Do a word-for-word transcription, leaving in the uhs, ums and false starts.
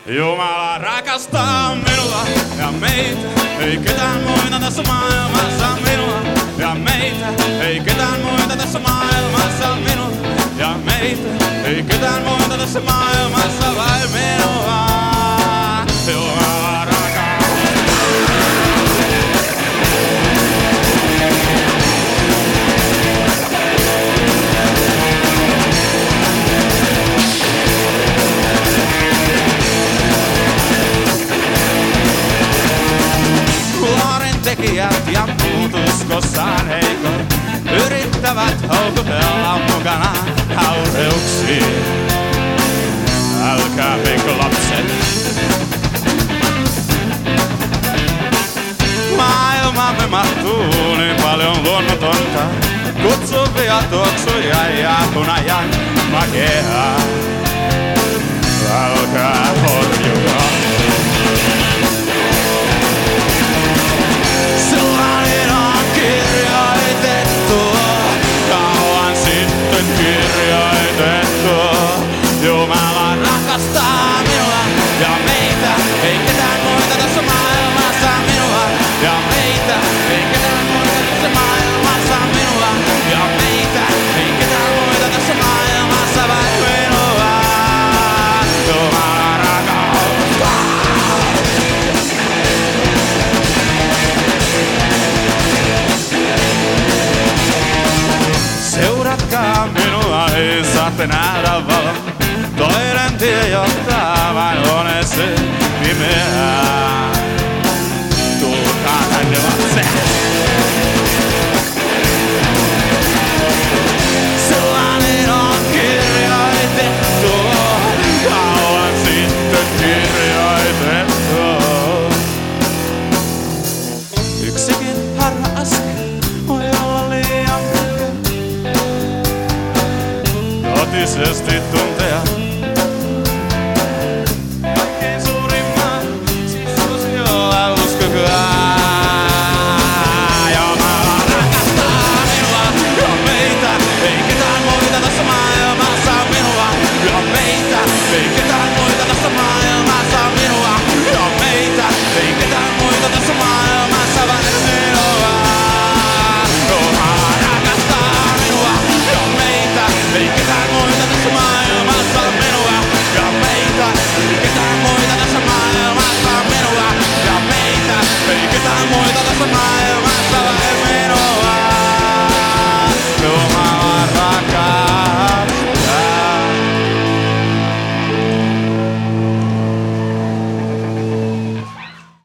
Jumala rakastaa minua ja meitä, ei ketään muita tässä maailmassa minua. Ja meitä, ei ketään muita tässä maailmassa minua. Ja meitä, ei ketään muita tässä maailmassa vain minua. Jumala rakastaa. Tekijät ja puutuskossaan heikot yrittävät houkutella mukanaan haureuksiin. Älkää menkö lapset. Maailmamme mahtuu niin paljon luonnotonta, kutsuvia tuoksuja ja hunajan makeaa. Älkää